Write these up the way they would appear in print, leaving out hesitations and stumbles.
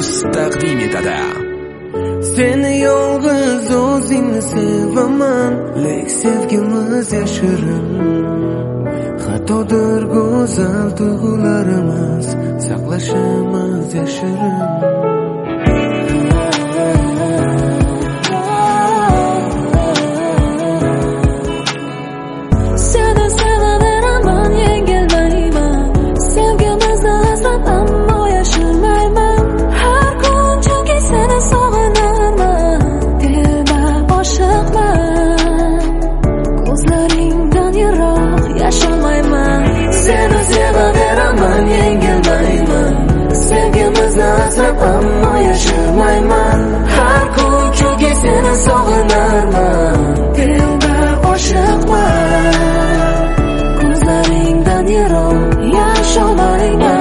Uz taqdim etadi. Seni yolg'iz o'zingni sevaman, lek sevgimiz yashirin. Xatodir go'zal tuyg'ularimiz, saqlashimiz yashirin. Ammo yashirmayman. Har kun chunki seni sog'inarman. Dilda oshiqman. Ko'zlaringdan yiroq yasholmayman.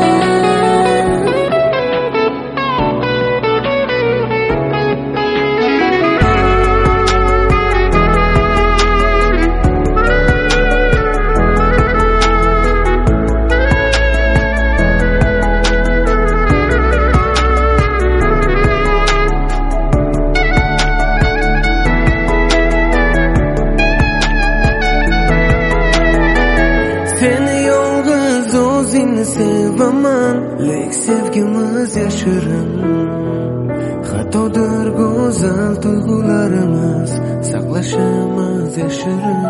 O'zingni sevaman, lek sevgimiz yashirin. Xatodir go'zal tuyg'ularimiz, saqlashimiz yashirin.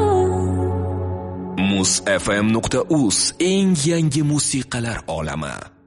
Muzfm.uz eng yangi musiqalar olami.